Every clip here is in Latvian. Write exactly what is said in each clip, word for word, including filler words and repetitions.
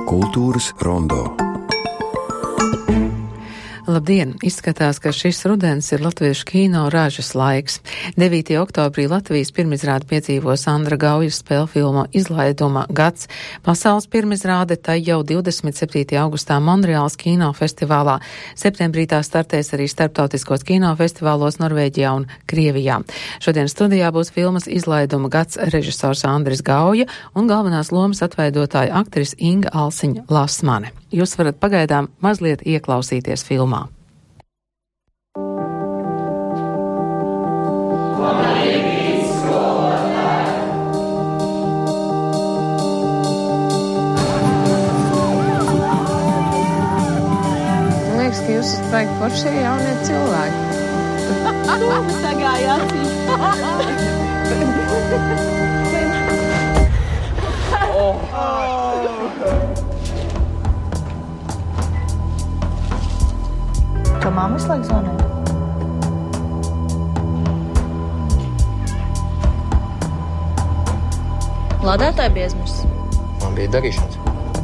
Kultūras rondo. Labdien! Izskatās, ka šis rudens ir latviešu kino ražas laiks. devītajā oktobrī Latvijas pirmizrāde piedzīvo Sandra Gaujas spēļu filmu Izlaiduma gads. Pasaules pirmizrāde tai jau divdesmit septītajā augustā Monreāls kinofestivālā. Septembrī tā startēs arī starptautiskos kinofestivālos Norvēģijā un Krievijā. Šodien studijā būs filmas Izlaiduma gads režisors Andris Gauja un galvenās lomas atveidotāja aktrise Inga Alsiņa Lasmane. Jūs varat pagaidām mazliet ieklausīties filmā. Man liekas, ka jūs esat baigi foršie jaunie cilvēki. Tūma sagāja acīs. Kā mamma visu laiku zvanīja? Lādētāji bija aizmirsis. Man bija darīšanas.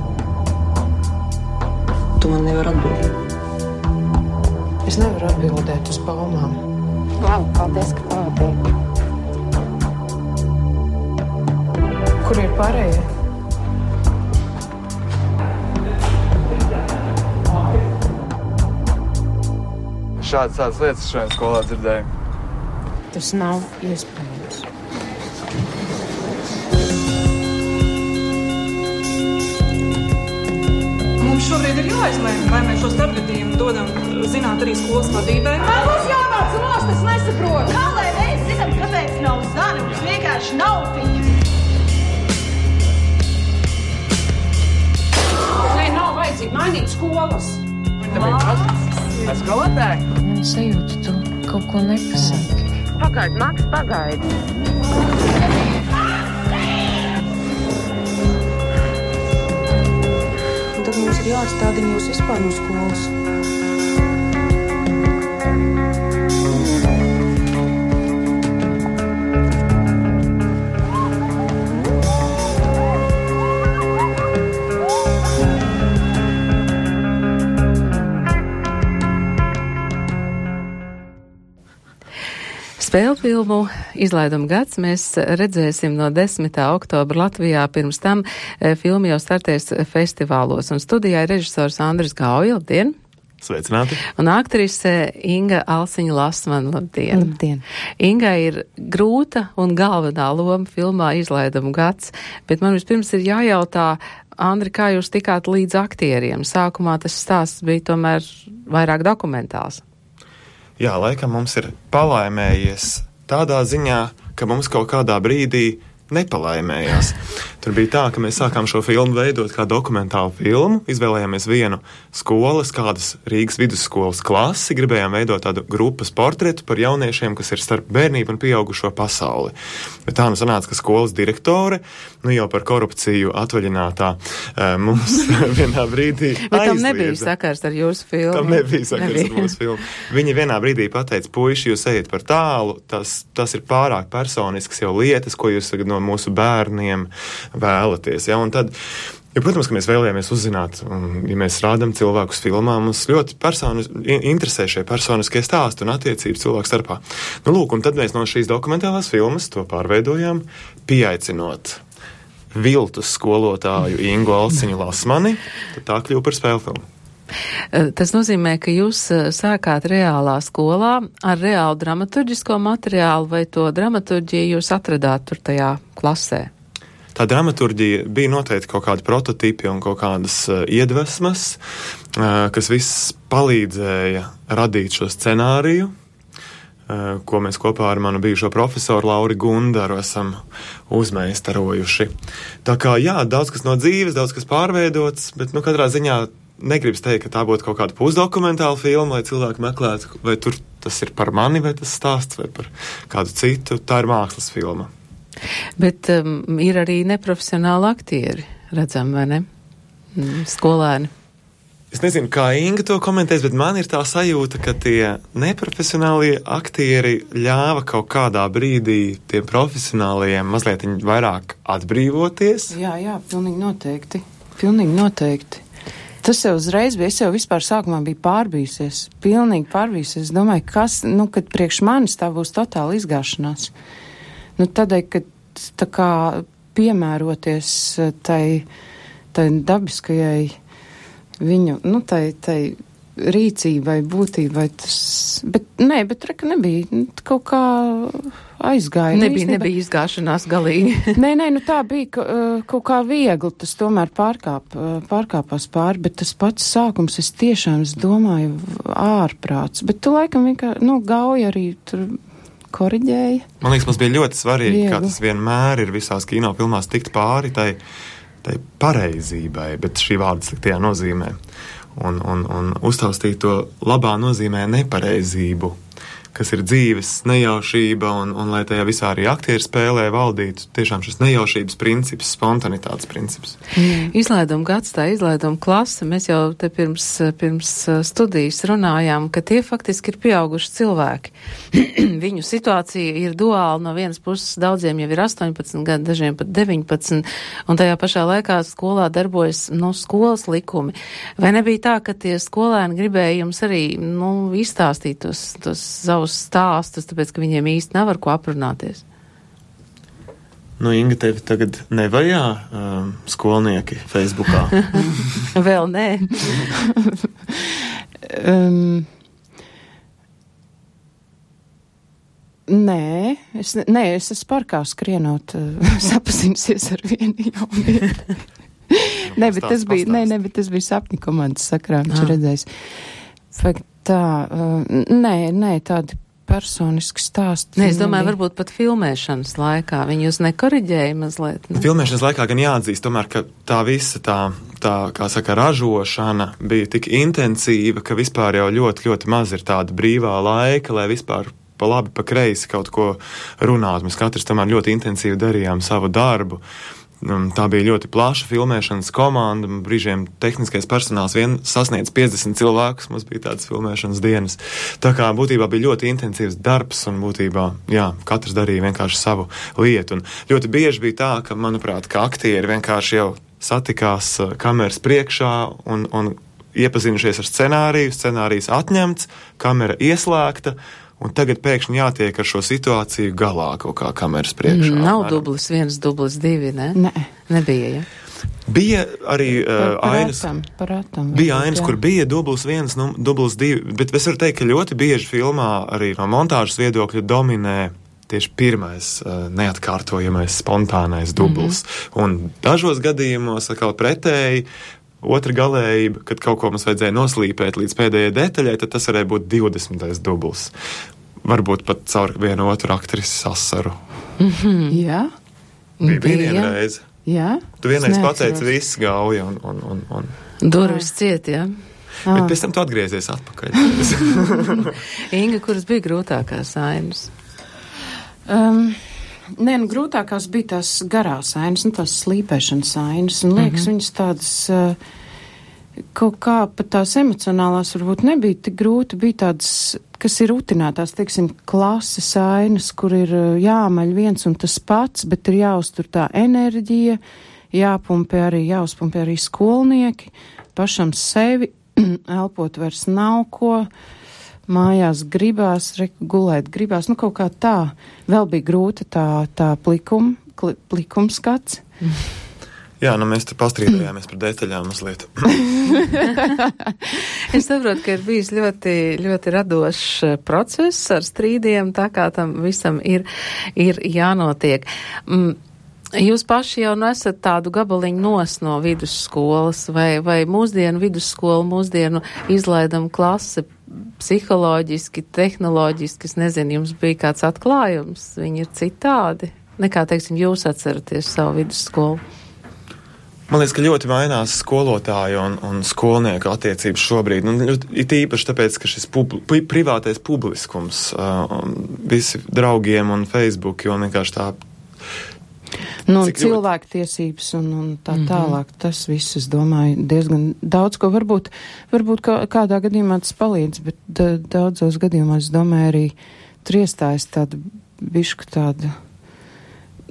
Tu man nevari atbildēt. Es nevaru atbildēt uz baumām. Labi, paldies, ka pavadīji. Kur ir pārējie? Šādas tādas lietas šajā skolā dzirdēju. Tas nav iespējams. Mums šobrīd ir jāizlēma, vai mēs šo starpgadījumu dodam zināt arī skolas vadībai. Man būs jāvāc nost, es nesaprotu. Kā lai mēs zinām, kāpēc nav zani, mums vienkārši nav fīzi. Nē, nav vajadzīgi mainīt skolas. Es skolotāji? Man sajūta, tu kaut ko nepasaki. Pagaid, Maks, pagaid. Un tad mums ir jāatstādina jūs vispār no skolas. Spēļu filmu Izlaiduma gads mēs redzēsim no desmitā oktobra Latvijā. Pirms tam filma jau startēs festivālos. Un studijā ir režisors Andris Gauja. Labdien! Sveicināti! Un aktrise Inga Alsiņa Lasmane. Labdien! Labdien! Ingai ir grūta un galvenā loma filmā Izlaiduma gads. Bet man vispirms ir jājautā, Andri, kā jūs tikāt līdz aktieriem? Sākumā tas stāsts bija tomēr vairāk dokumentāls. Jā, laikam mums ir palaimējies tādā ziņā, ka mums kaut kādā brīdī nepalaimējās. Tur bija tā, ka mēs sākām šo filmu veidot kā dokumentālu filmu, izvēlējāmies vienu skolas, kādas Rīgas vidusskolas klasi, gribējām veidot tādu grupas portretu par jauniešiem, kas ir starp bērnību un pieaugušo pasauli. Bet tā nu sanāca, ka skolas direktore, nu jau par korupciju atvaļinātā, mums vienā brīdī aizliedza. Bet tam nebija sakars ar jūsu filmu. Tam nebija sakars nebija. Ar mūsu filmu. Viņa vienā brīdī pateica, puiši, jūs ejiet par tālu, tas, tas ir pārāk personisks jau lietas, ko jūs no mūsu bērniem vēlaties. Ja? Un tad, ja, protams, ka mēs vēlējāmies uzzināt, un, ja mēs rādam cilvēkus filmā, mums ļoti personis, interesē šie personiskie stāsti un attiecības cilvēku starpā. Nu, lūk, un tad mēs no šīs dokumentālās filmas to pārveidojām, pieaicinot viltus skolotāju Ingu Alsiņu Lasmani, tad tā kļuva par spēļu filmu. Tas nozīmē, ka jūs sākāt reālā skolā ar reālu dramaturģisko materiālu, vai to dramaturģiju jūs atradāt tur tajā klasē? Tā dramaturģija bija noteikti kaut kādi prototipi un kaut kādas uh, iedvesmas, uh, kas viss palīdzēja radīt šo scenāriju, uh, ko mēs kopā ar manu bijušo profesoru Lauri Gundaru esam uzmeistarojuši. Tā kā, jā, daudz kas no dzīves, daudz kas pārveidots, bet, nu, katrā ziņā negribas teikt, ka tā būtu kaut kāda pusdokumentāla filma, lai cilvēki meklētu, vai tur tas ir par mani, vai tas stāsts, vai par kādu citu. Tā ir mākslas filma. Bet um, ir arī neprofesionāli aktieri, redzam, vai ne? Skolēni. Es nezinu, kā Inga to komentēs, bet man ir tā sajūta, ka tie neprofesionālie aktieri ļāva kaut kādā brīdī tiem profesionālajiem mazliet vairāk atbrīvoties. Jā, jā, pilnīgi noteikti. pilnīgi noteikti. Tas jau uzreiz bija, es jau vispār sākumā biju pārbījusies, pilnīgi pārbījusies. Es domāju, kas, nu, kad priekš manis tā būs totāla izgāšanās. Nu, tādēļ, kad tā kā piemēroties tai, tai dabiskajai viņu, nu, tai, tai rīcībai, būtībai, tas, bet, nē, bet reka nebija, kaut kā aizgāja. Nebija, nu, nebija izgāšanās galīgi. nē, nē, nu tā bija ka, kaut kā viegli, tas tomēr pārkāp, pārkāpās pāri, bet tas pats sākums, es tiešām, es domāju, ārprāts, bet tu laikam vienkār, nu, Gauja arī tur koriģēja. Man liekas, mums bija ļoti svarīgi, Viegli. kā tas vienmēr ir visās kinofilmās tikt pāri tai, tai pareizībai, bet šī vārda sliktajā nozīmē. Un, un, un uztaustīt to labā nozīmē nepareizību, kas ir dzīves nejaušība, un, un lai tajā visā arī aktieri spēlē valdītu tiešām šis nejaušības princips, spontanitātes princips. Mm. Izlaiduma gads, tā izlaiduma klase, mēs jau te pirms, pirms studijas runājām, ka tie faktiski ir pieauguši cilvēki. Viņu situācija ir duāla, no vienas puses daudziem jau ir astoņpadsmit gadi, dažiem pat deviņpadsmit, un tajā pašā laikā skolā darbojas, nu, skolas likumi. Vai nebija tā, ka tie skolēni gribēja jums arī, nu, izstāstīt tos, tos savus stāstus, tāpēc, ka viņiem īsti nav ar ko aprunāties? Nu, Inga, tevi tagad nevajā um, skolnieki Facebookā? Vēl nē. um, nē, es, nē, es esmu parkā skrienot, uh, sapazīsies ar vienu jaunieti. Nē, bet tas bija, nē, nē, bet tas bija sapņu komandas sakrā, viņš redzējis. Fakt, tā, uh, nē, nē, tādi personiski stāsti. Nē, es domāju, varbūt pat filmēšanas laikā. Viņi jūs nekoriģēja mazliet? Ne? Filmēšanas laikā gan jāatzīst, tomēr, ka tā visa tā, tā, kā saka, ražošana bija tik intensīva, ka vispār jau ļoti, ļoti maz ir tāda brīvā laika, lai vispār pa labi, pa kreisi kaut ko runāt. Mēs katrs tomēr ļoti intensīvi darījām savu darbu. Tā bija ļoti plaša filmēšanas komanda, brīžiem tehniskais personāls vien sasniedz piecdesmit cilvēkus, mums bija tādas filmēšanas dienas. Tā kā būtībā bija ļoti intensīvs darbs un būtībā, jā, katrs darīja vienkārši savu lietu. Un ļoti bieži bija tā, ka, manuprāt, ka aktieri vienkārši jau satikās kameras priekšā un, un iepazinušies ar scenāriju, scenārijs atņemts, kamera ieslēgta, un tagad pēkšņi jātiek ar šo situāciju galā kaut kā kameras priekšā. Mm, nav dublis viens, dublis divi, ne? Nē. Nebija, ja? Bija arī uh, par ainas, atam, par atam, bija ainas, kur bija dublis viens, nu, dublis divi, bet es varu teikt, ka ļoti bieži filmā arī no montāžas viedokļa dominē tieši pirmais uh, neatkārtojamais, spontānais dublis. Mm-hmm. Un dažos gadījumos atkal pretēji, otra galējība, kad kaut ko mums vajadzēja noslīpēt līdz pēdējai detaļai, tad tas varēja būt divdesmitais dublis. Varbūt pat caur vienu otru aktrises asaru. Mm-hmm. Jā. Bija, bija viena reize. Jā. Tu vienreiz pateici viss Gauja un... un, un, un. Durvis ciet, jā. Ah. Bet pēc tam tu atgriezies atpakaļ. Inga, kuras bija grūtākās ainas? Um, nē, nu, grūtākās bija tās garās ainas, nu, tās slīpēšanas ainas, un liekas, mm-hmm. viņas tādas... Uh, kaut kā pat tās emocionālās varbūt nebija tik grūti, bija tādas, kas ir rutinātās, teiksim, klases ainas, kur ir jāmaļ viens un tas pats, bet ir jāuztur tā enerģija, jāpumpē arī, jāuzpumpē arī skolnieki, pašam sevi, elpot vairs nav ko, mājās gribās, reku gulēt gribās, nu kaut kā tā, vēl bija grūta tā, tā plikuma, plikumskats. Jā, nu mēs tur pastrīdējāmies par detaļām mazliet. Es saprotu, ka ir bijis ļoti, ļoti radošs process ar strīdiem, tā kā tam visam ir, ir jānotiek. Jūs paši jau nu esat tādu gabaliņu nos no vidusskolas, vai, vai mūsdienu vidusskola, mūsdienu izlaidama klase psiholoģiski, tehnoloģiski, es nezinu, jums bija kāds atklājums, viņi ir citādi, nekā, teiksim, jūs atceraties savu vidusskolu. Man liekas, ka ļoti mainās skolotāju un, un skolnieku attiecības šobrīd. Nu, it īpaši tāpēc, ka šis pub, privātais publiskums, uh, visi draugiem un Facebooki un vienkārši tā... Nu, cilvēktiesības un, un tā mm-hmm. tālāk, tas viss, es domāju, diezgan daudz, ko varbūt, varbūt kā, kādā gadījumā tas palīdz, bet da, daudzos gadījumos, es domāju, arī tur iestājas tāda bišku tāda...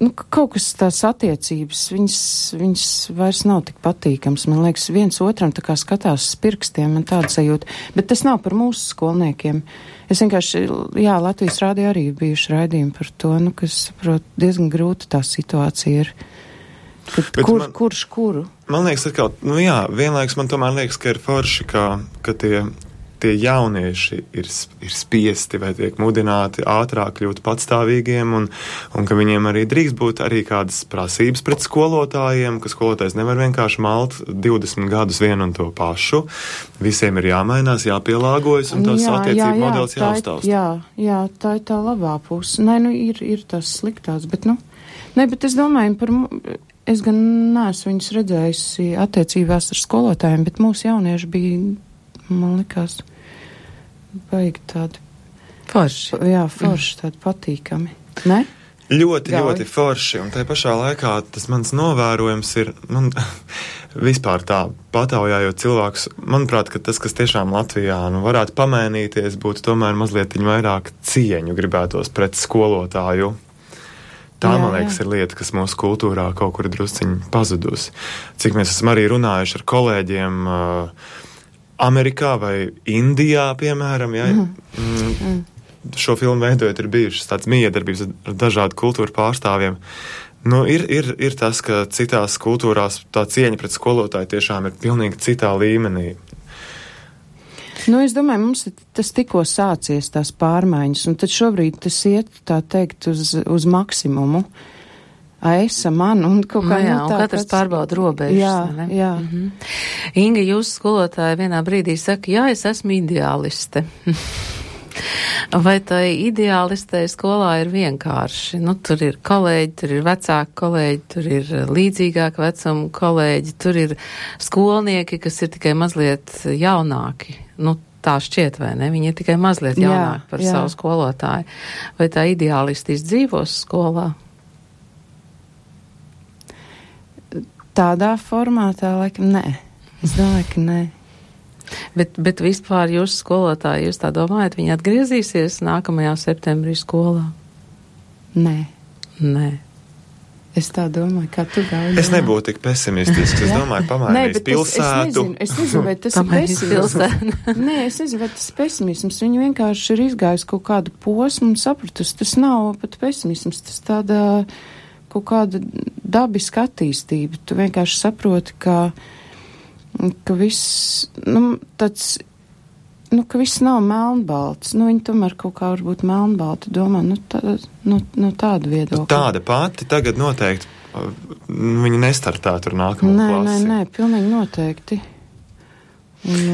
nu, kaut kas tās attiecības, viņas, viņas vairs nav tik patīkams. Man liekas, viens otram tā kā skatās uz pirkstiem, man tāda sajūta. Bet tas nav par mūsu skolniekiem. Es vienkārši, jā, Latvijas rādio arī bijuši raidījumi par to, nu, kas, saprot, diezgan grūta tā situācija ir. Kad, kur, man, kurš kuru? Man liekas, atkal, nu jā, vienlaiks man tomēr liekas, ka ir forši, ka, ka tie... tie jaunieši ir, ir spiesti vai tiek mudināti ātrāk kļūt patstāvīgiem un, un ka viņiem arī drīkst būt arī kādas prasības pret skolotājiem, ka skolotājs nevar vienkārši malt divdesmit gadus vienu un to pašu. Visiem ir jāmainās, jāpielāgojas un tās attiecību modelis jāuztaust. Jā, jā, tā ir tā labā puse. Nē, nu ir, ir tas sliktās, bet nu, ne, bet es domāju par, es gan neesmu viņus redzējusi attiecībās ar skolotājiem, bet mūsu jaunieši bija, man likās, baigi tādi forši. Jā, forši, tādi patīkami. Ne? Ļoti, Gauj. ļoti forši, un tai pašā laikā tas mans novērojums ir, nu, vispār tā pataujājot cilvēkus, manuprāt, ka tas, kas tiešām Latvijā, nu, varētu pamainīties, būtu tomēr mazliet vairāk cieņu gribētos pret skolotāju. Tā, jā, man liekas, jā. Ir lieta, kas mūsu kultūrā kaut kur drusciņi pazudusi. Cik mēs esam arī runājuši ar kolēģiem uh, Amerikā vai Indijā, piemēram, ja, mm. Mm, šo filmu veidojot ir bijušas tāds miedarbības ar dažādu kultūru pārstāvjiem. Nu, ir, ir, ir tas, ka citās kultūrās tā cieņa pret skolotāju tiešām ir pilnīgi citā līmenī. Nu, es domāju, mums tas tikko sācies tās pārmaiņas, un tad šobrīd tas iet, tā teikt, uz, uz maksimumu. Aisa, man, un kaut kā... Nu, jā, nu, un katrs pārbauda robežas. Jā, ne? jā. Mhm. Inga, jūsu skolotāja vienā brīdī saka, jā, es esmu ideāliste. Vai tai ideālistei skolā ir vienkārši? Nu, tur ir kolēģi, tur ir vecāki kolēģi, tur ir līdzīgāka vecuma kolēģi, tur ir skolnieki, kas ir tikai mazliet jaunāki. Nu, tā šķiet, vai ne? Viņi ir tikai mazliet jaunāki par jā. Savu skolotāju. Vai tā ideālisti izdzīvos skolā? Tādā formātā, laikam, nē. Es domāju, ka nē. Bet, bet vispār jūsu skolotāji, jūs tā domājat, viņi atgriezīsies nākamajā septembrī skolā? Nē. Nē. Es tā domāju, kā tu gāji. Es nebūtu tik pesimistisks. Es domāju, pamainīs pilsētu. Es, es nezinu, es nezinu, vai tas ir pesimisms. Nē, es nezinu, vai tas ir pesimisms. Viņi vienkārši ir izgājis kaut kādu posmu un sapratusi. Tas nav pat pesimisms, tas tāda kaut kāda dabiska attīstība. Tu vienkārši saproti, ka, ka viss, nu, tāds, nu, ka viss nav melnbalts. Nu, viņi tomēr kaut kā varbūt melnbalti domā, nu, tā, nu, nu tāda viedokļa. Tāda pati tagad noteikti, viņi nestartētu ar nākamo nē, klasi. Nē, nē, pilnīgi noteikti. Un,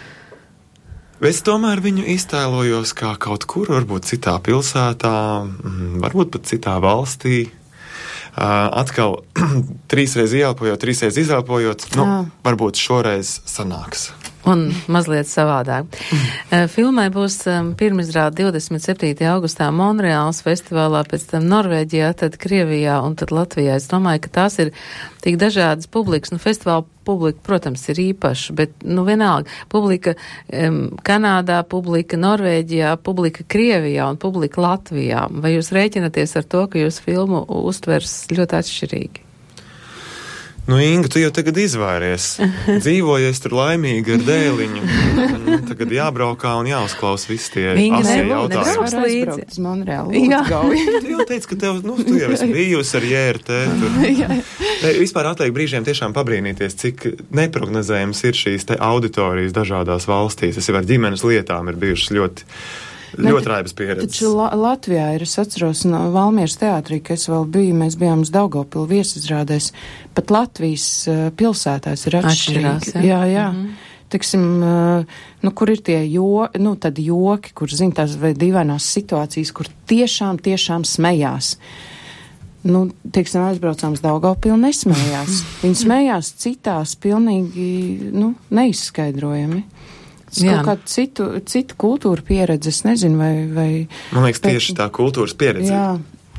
un... Es tomēr viņu iztēlojos kā kaut kur, varbūt citā pilsētā, varbūt pat citā valstī. Uh, atkal trīsreiz ieelpojot, trīsreiz izelpojot, nu, jā. Varbūt šoreiz sanāks. Un mazliet savādāk. Uh, filmai būs um, pirmizrāde divdesmit septītajā augustā Monreāls festivālā, pēc tam Norvēģijā, tad Krievijā un tad Latvijā. Es domāju, ka tās ir tik dažādas publikas. Nu, festivāla publika, protams, ir īpaša, bet, nu, vienalga, publika um, Kanādā, publika Norvēģijā, publika Krievijā un publika Latvijā. Vai jūs rēķinaties ar to, ka jūs filmu uztvers ļoti atšķirīgi? Nu, Inga, tu jau tagad izvairies. Dzīvojies tur laimīgi ar dēliņu. Man tagad jābraukā un jāuzklaus visi tie asie jautājumi. Nevar aizbraukt uz Monreālu. Jā. Tu jau teici, ka tev, nu, tu jau esi bijusi ar J R T. Ne, vispār atliek brīžiem tiešām pabrīnīties, cik neprognozējams ir šīs te auditorijas dažādās valstīs. Es jau ar ģimenes lietām ir bijušas ļoti... Ļoti raibas pieredzes. Taču La Latvijā ir, es atceros, no Valmieras teātrī, ka es vēl biju, mēs bijām uz Daugavpilu viesizrādēs, pat Latvijas uh, pilsētās ir atšķirīgs. Jā, jā. Mm-hmm. Teksim, uh, nu, kur ir tie jo, nu, tad joki, kur, zin, tās vai dīvainās situācijas, kur tiešām, tiešām smējās. Nu, teiksim, aizbraucām uz Daugavpilu, nesmējās. Viņi smējās citās pilnīgi, nu, neizskaidrojami. Kaut kādu citu, citu kultūru pieredzi, es nezinu, vai... vai Man liekas, tieši tā kultūras pieredze. Jā.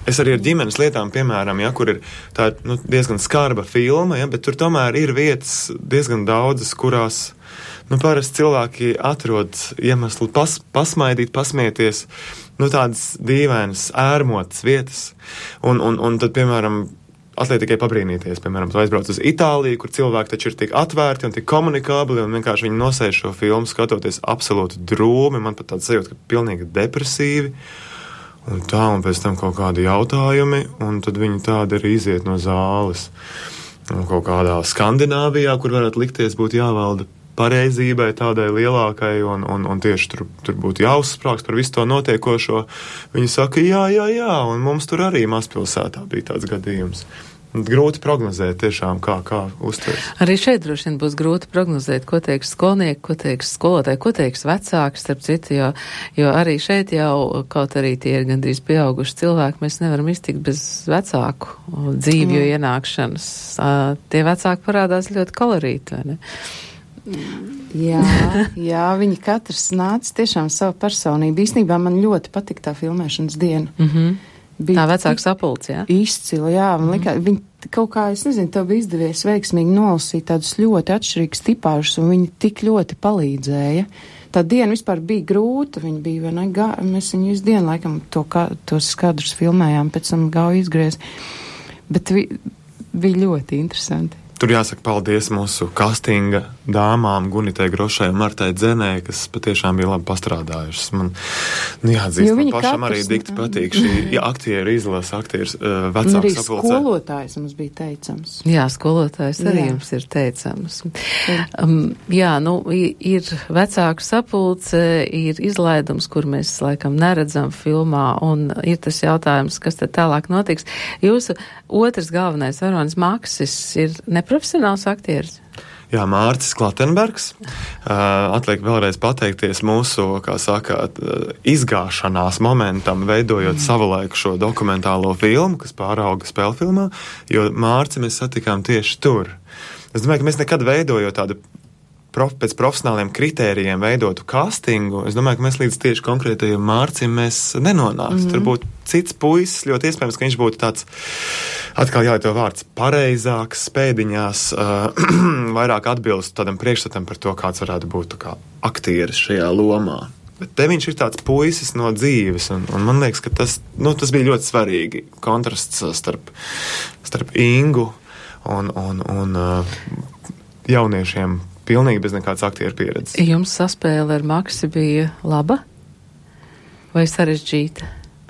Es arī ar ģimenes lietām, piemēram, ja, kur ir tā nu, diezgan skarba filma, ja, bet tur tomēr ir vietas diezgan daudzas, kurās nu, parasti cilvēki atrod iemeslu pas, pasmaidīt, pasmieties, nu, tādas dīvainas, ērmotas vietas. Un, un, un tad, piemēram, atliek tikai pabrīnīties, piemēram, tu aizbrauc uz Itāliju, kur cilvēki taču ir tik atvērti un tik komunikābli, un vienkārši viņi nosēž šo filmu, skatoties absolūti drūmi, man pat tāds sajūta, ka pilnīgi depresīvi. Un tā, un pēc tam kaut kādi jautājumi, un tad viņi tādi arī iziet no zāles. Un kaut kādā Skandināvijā, kur varētu likties būtu jāvalda pareizībai tādai lielākai, un, un, un tieši tur, tur būtu jāuzsprāgst par visu to notiekošo. Viņi saka, jā, jā, jā, un mums tur arī mazpilsētā bija tāds gadījums. Grūti prognozēt tiešām, kā, kā uztvers. Arī šeit droši vien būs grūti prognozēt, ko teiks skolnieki, ko teiks skolotāji, ko teiks vecāki, starp citu, jo, jo arī šeit jau, kaut arī tie ir gandrīz pieauguši cilvēki, mēs nevaram iztikt bez vecāku dzīvju mm. ienākšanas. Tie vecāki parādās ļoti kolorīti, vai ne? Jā, jā, viņi katrs nāca tiešām savu personību. Īstenībā man ļoti patika tā filmēšanas diena. Mhm. Tā vecāka sapulce, jā? Izcila, jā. Man likā, viņi kaut kā, es nezinu, tev bija izdevies veiksmīgi nolasīt tādus ļoti atšķirīgus tipāžus, un viņi tik ļoti palīdzēja. Tā diena vispār bija grūta, viņi bija, vai ne, gā, mēs viņu visu dienu, laikam, to, kā, tos skadrus filmējām, pēc tam gāju izgriez. Bet vi, bija ļoti interesanti. Tur jāsaka paldies mūsu kastinga dāmām Gunitai Grošai un Martai Dzenē, kas patiešām bija labi pastrādājušas. Man nu, jāatzīst, man pašam arī dikti patīk šī ja, aktieru izlasa, aktieris uh, vecāku sapulcē. Un arī skolotājs mums bija teicams. Jā, skolotājs arī jā. Jums ir teicams. Um, jā, nu, ir vecāku sapulce, ir izlaidums, kur mēs laikam neredzam filmā, un ir tas jautājums, kas tad tālāk notiks. Jūsu otrs galvenais varonis Maksis ir neprofesionāls aktieris. Jā, Mārcis Klatenbergs. Uh, atliek vēlreiz pateikties mūsu, kā saka, izgāšanās momentam, veidojot mm. savulaiku šo dokumentālo filmu, kas pārauga spēlfilmā, jo Mārci mēs satikām tieši tur. Es domāju, ka mēs nekad veidojot tādu prof, pēc profesionāliem kritērijiem veidotu castingu, es domāju, ka mēs līdz tieši konkrētajiem Mārcim mēs nenonāktu. Mm. Tur būtu cits puisis, ļoti iespējams, ka viņš būtu tāds, atkal jālieto vārds, pareizāks, spēdiņās, uh, vairāk atbilst tādam priekšstatam par to, kāds varētu būt kā aktieris šajā lomā. Bet te viņš ir tāds puisis no dzīves, un, un man liekas, ka tas, nu, tas bija ļoti svarīgi, kontrasts starp, starp Ingu un, un, un uh, jauniešiem, pilnīgi bez nekādas aktieru pieredzes. Jums saspēle ar Maksi bija laba vai sarežģīta?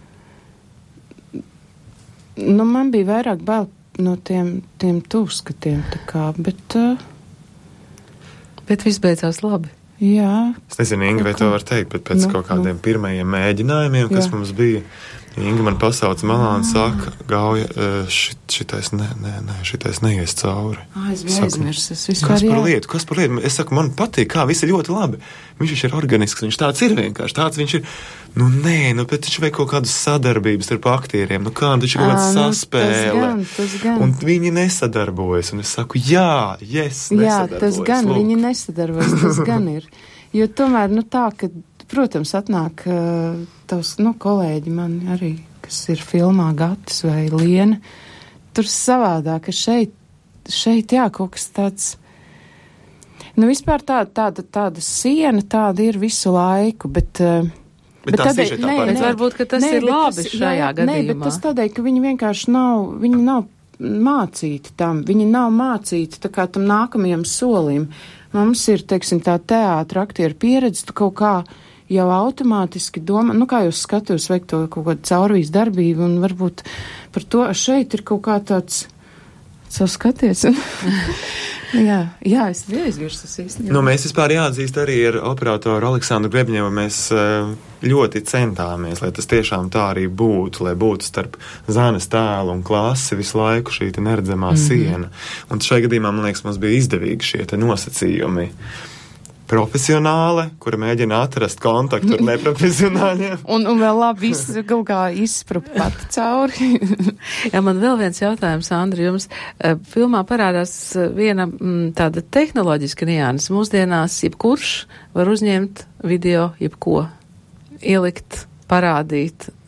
Nu, man bija vairāk bail no tiem, tiem tuvskatiem, tā kā, bet... Uh... Bet viss beidzās labi. Jā. Es nezinu, Inga, vai to var teikt, bet pēc nu, kaut kādiem nu. pirmajiem mēģinājumiem, kas jā. mums bija, Inga man pasauc malā un saka, Gauja, šit, šitais, ne, ne, ne, šitais neies cauri. Ā, es biju aizmirsis. Kas par lietu, kas par lietu? Es saku, man patīk, kā, viss ir ļoti labi. Viņš ir organisks, viņš tāds ir vienkārši, tāds viņš ir. Nu, nē, nu, bet taču vajag kaut kādas sadarbības starp aktieriem, nu, kā, taču kaut kāda saspēle. Tas gan, tas gan. Un viņi nesadarbojas, un es saku, jā, yes, nesadarbojas. Jā, tas gan, lūk. Viņi nesadarbojas, tas gan ir. Jo tomēr, nu, tā, ka, protams, atnāk uh, tavs, nu, kolēģi man arī, kas ir filmā Gatis vai Liena, tur savādāk, ka šeit, šeit, jā, kaut kas tāds, nu, vispār tāda, tāda, tāda siena, tāda ir visu laiku, bet... Uh, Bet, bet tādēļ, nē, nē, varbūt, ka tas nē, ir labi tas, šajā jā, gadījumā. Nē, bet tas tādēļ, ka viņi vienkārši nav, viņi nav mācīti tam, viņi nav mācīti tā kā tam nākamajam solim. Mums ir, teiksim, tā teātra aktieru pieredze, tu kaut kā jau automātiski domā, nu kā jūs skatos veikt to kaut kādu caurvīs darbību, un varbūt par to šeit ir kaut kā tāds, savu skaties. jā, jā, es neaizvirsus īstenībā. Nu, mēs vispār jāatzīst arī ar operatoru Aleksandru Grebņevu, mēs ļoti centāmies, lai tas tiešām tā arī būtu, lai būtu starp Zanes tēlu un klasi visu laiku šī te neredzamā mm-hmm. siena. Un šai gadījumā, man liekas, mums bija izdevīgi šie te nosacījumi. Profesionāle, kura mēģina atrast kontaktu ar neprofesionāļiem. un, un vēl labi visu kaut kā izsprukt pati cauri. Jā, man vēl viens jautājums, Andri, jums uh, filmā parādās uh, viena mm, tāda tehnoloģiska nianses. Mūsdienās jebkurš var uzņemt video jebko, ielikt, parādīt.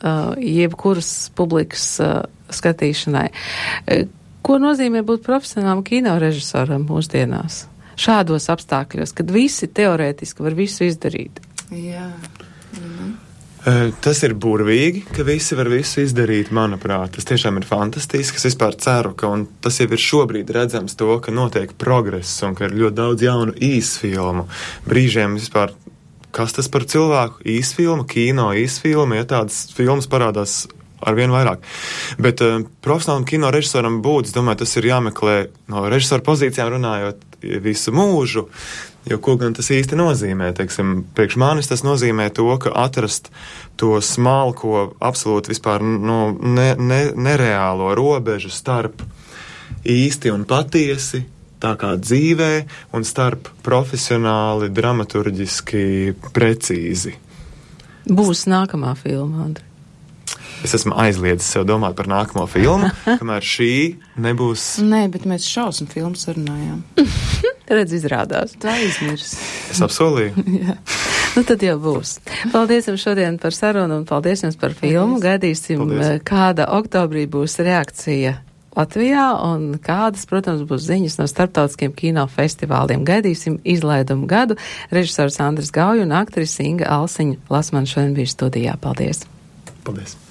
uh, jebkuras publikas uh, skatīšanai. Uh, ko nozīmē būt profesionālam kino režisoram mūsdienās? Šādos apstākļos, kad visi teorētiski var visu izdarīt. Jā. Mhm. Tas ir burvīgi, ka visi var visu izdarīt, manuprāt. Tas tiešām ir fantastiski. Es vispār ceru, ka un tas jau ir šobrīd redzams to, ka notiek progress un ka ir ļoti daudz jaunu īsfilmu. Brīžiem vispār, kas tas par cilvēku? Īsfilmu, kino īsfilmu, ja tādas filmas parādās arvien vairāk. Bet uh, profesionālam kino režisoram būt, es domāju, tas ir jāmeklē no režisora pozīcijām runājot visu mūžu, jo ko gan tas īsti nozīmē, teiksim, priekš manis tas nozīmē to, ka atrast to smalko, absolūti vispār no, ne, ne, nereālo robežu starp īsti un patiesi, tā kā dzīvē, un starp profesionāli, dramaturģiski precīzi. Būs nākamā filma, Andri. Es esmu aizliedzis sev domāt par nākamo filmu, kamēr šī nebūs... Nē, bet mēs šausmu filmu sarunājām. Redz, izrādās. Tā aizmirs. Es apsolīju. Jā. Nu, tad jau būs. Paldies jums šodien par sarunu un paldies jums par filmu. Gaidīsim, paldies. Kāda oktobrī būs reakcija Latvijā un kādas, protams, būs ziņas no starptautiskiem kinofestivāliem. Gaidīsim izlaidumu gadu. Režisors Andris Gauja un aktrise Inga Alsiņa Lasmana šodien bija studijā. Paldies! Paldies!